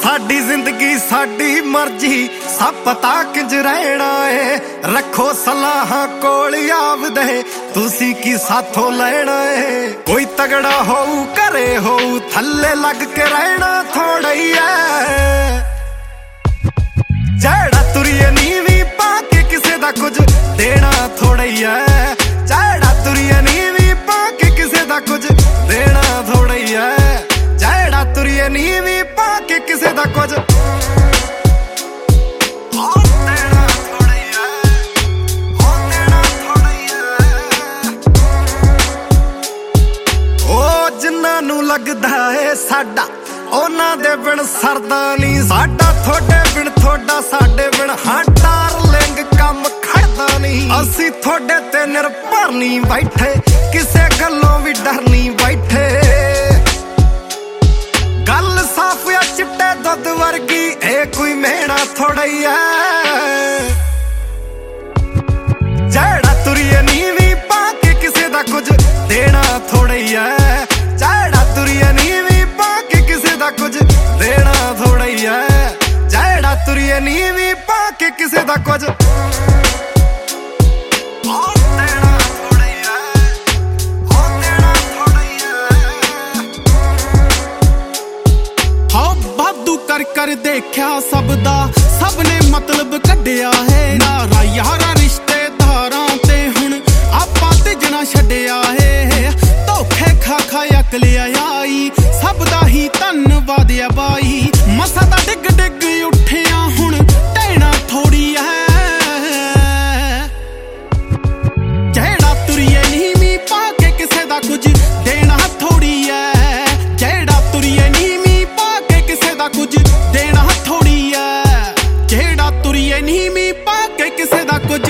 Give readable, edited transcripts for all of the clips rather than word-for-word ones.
साडी जिंदगी साडी मर्जी सब पता किंज रहना है। रखो सलाहां कोल आवदे तुसी की साथों लेना है। कोई तगड़ा होऊ करे होऊ थल्ले लग के रहना थोड़ा ही है। जेड़ा तुरिए नीवी पाके किसे दा कुछ देना थोड़ा ही है। जेड़ा तुरिए नीवी पाके किसे दा कुछ देना थोड़ा ही है। जेड़ा तुरिए नीवी पाके किसे दा कुछ देना थोड़ा ही है। देना थोड़ा ही है। ओ जिन्ना नू लगदा है साडा ओना दे बिन सरदा नहीं। साडा थोड़े बिन थोड़ा साडे बिन हाँ डार्लिंग कम खड़दा नहीं। असी थोड़े ते निर्भर नहीं बैठे किसे गल्लों भी डर नहीं बैठे। गल साफ या चिट्टे दुध वर्गी ए कोई मेहना थोड़ा ही है। जेड़ा तुरिए नीवी पाके किसे दा कुछ देना थोड़ा ही है। जेड़ा तुरिए नीवी पाके किसे दा कुछ देना थोड़ा ही है। जेड़ा तुरिए नीवी पाके किसे दा कुछ देना थोड़ा ही है। देना थोड़ा ही है। हाँ वादू कर कर देखा सबदा सबने मतलब कढ़िया है। नारा यारा रिश्तेदारां ते हुण आपां तिजना छड्डिया है। धोखे खा खा अकल आई सबदा ही धन्नवाद है बाई। मसा दा डिग डिग उठिया हुण टहना थोड़ी है। जेड़ा तुरिए नीवी पाके किसे दा कुछ देना थोड़ी है। जेड़ा तुरिए नीवी पाके किसे दा कुछ देना थोड़ी है। जेड़ा तुरिए नीवी पाके किसे दा कुछ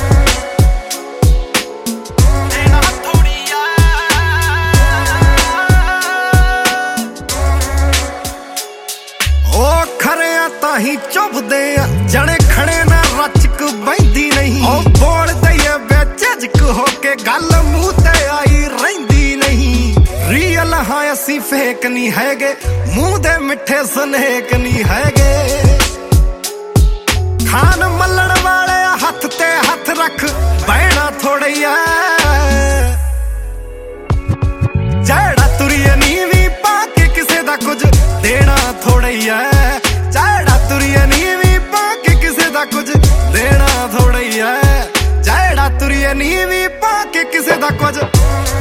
देना थोड़ी है। ओ खरिया ताही चुभदे जने खड़े ना रचक बहिंदी नहीं। ओ बोल दईए बेचक होके गल मूंह ते आई रहिंदी नहीं। रियल हाँ असी फेक नहीं हैगे मूंह दे मिठे स्नेक नहीं हैगे। खान मल्लण वाले हथ ते हथ रख बहना थोड़ा ही है। जेड़ा तुरिए नीवी पाके किसे दा कुछ देना थोड़ा ही है। जेड़ा तुरिए नीवी पाके किसे दा कुछ देना थोड़ा ही है। जेड़ा तुरिए नीवी पाके किसे दा कुछ